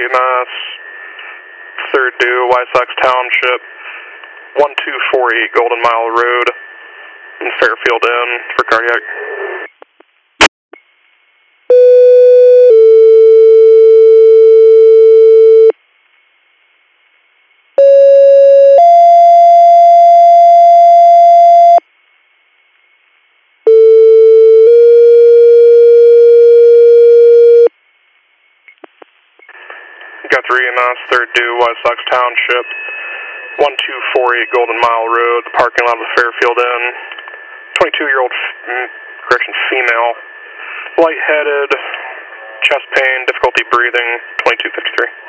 EMS, 3rd due, White Sox Township, 1248 Golden Mile Road, in Fairfield Inn for cardiac. Got 3 EMS, 3rd due, White Sox Township, 1248 Golden Mile Road, the parking lot of the Fairfield Inn. 22-year-old, female, lightheaded, chest pain, difficulty breathing, 2253.